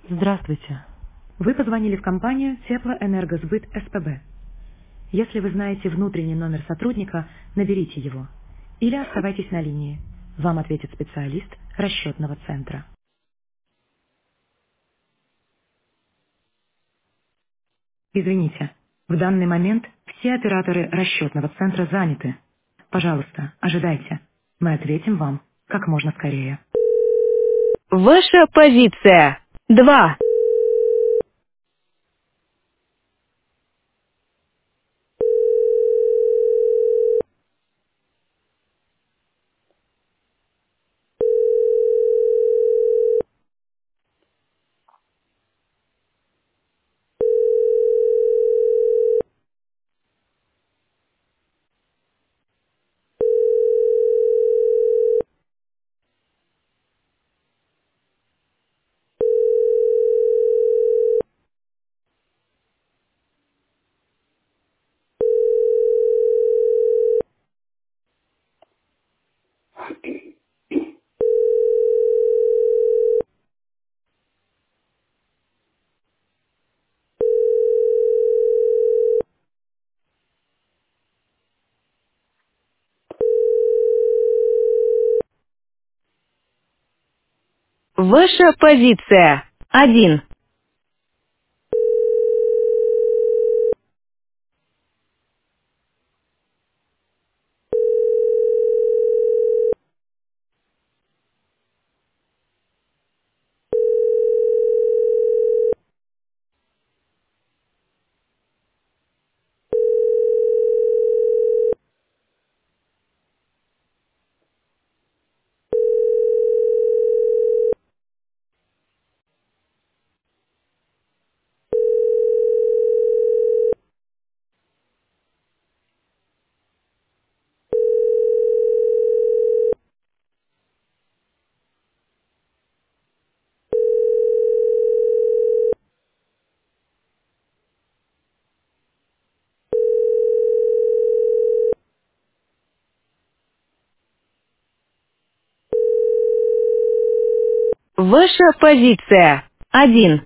Здравствуйте. Вы позвонили в компанию Теплоэнергосбыт СПБ. Если вы знаете внутренний номер сотрудника, наберите его. Или оставайтесь на линии. Вам ответит специалист расчетного центра. Извините, в данный момент все операторы расчетного центра заняты. Пожалуйста, ожидайте. Мы ответим вам как можно скорее. Ваша позиция. 2. Ваша позиция. 1. Ваша позиция. 1.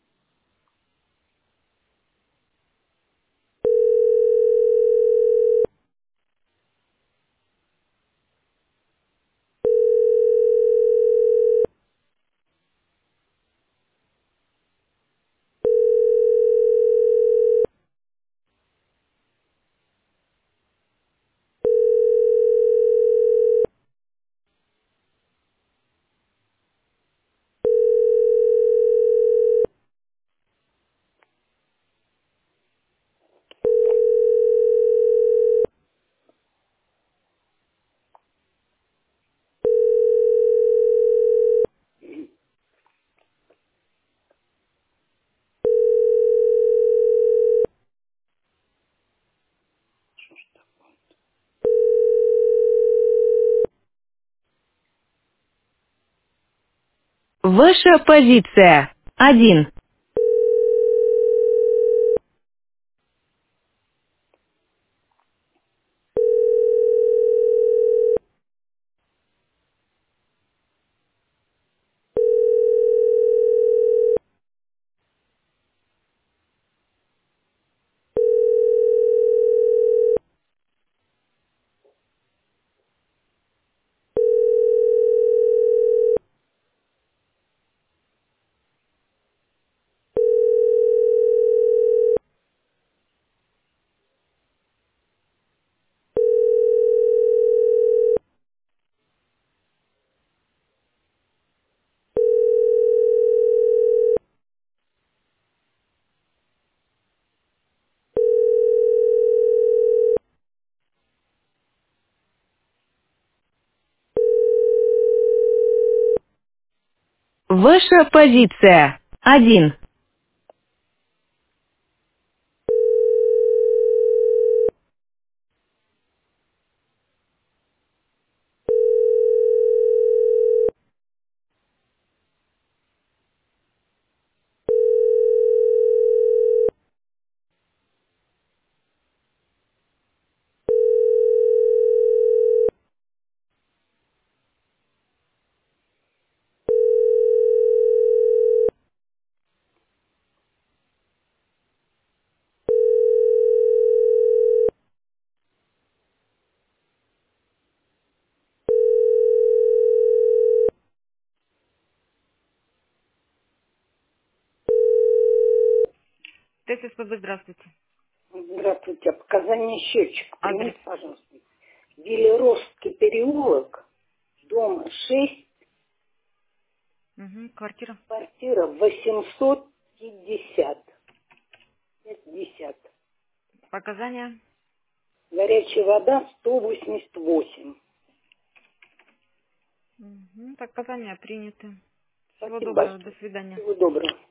Ваша позиция. 1. Ваша позиция. 1. ТССПБ, здравствуйте. Здравствуйте. Показания счетчика. Адрес. Примите, пожалуйста. Велерожский переулок, дом 6, Угу. Квартира. квартира 850. 50. Показания. Горячая вода 188. Угу. Показания приняты. Всего Спасибо доброго. До большое. свидания. Всего доброго.